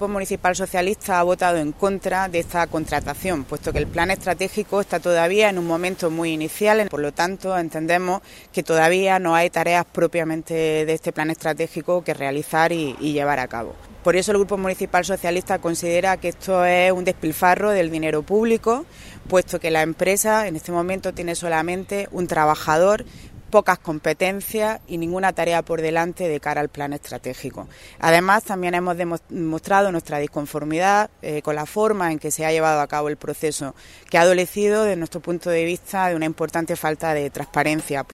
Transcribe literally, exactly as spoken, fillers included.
El Grupo Municipal Socialista ha votado en contra de esta contratación, puesto que el plan estratégico está todavía en un momento muy inicial, por lo tanto entendemos que todavía no hay tareas propiamente de este plan estratégico que realizar y, y llevar a cabo. Por eso el Grupo Municipal Socialista considera que esto es un despilfarro del dinero público, puesto que la empresa en este momento tiene solamente un trabajador, pocas competencias y ninguna tarea por delante de cara al plan estratégico. Además, también hemos demostrado nuestra disconformidad eh, con la forma en que se ha llevado a cabo el proceso, que ha adolecido, desde nuestro punto de vista, de una importante falta de transparencia.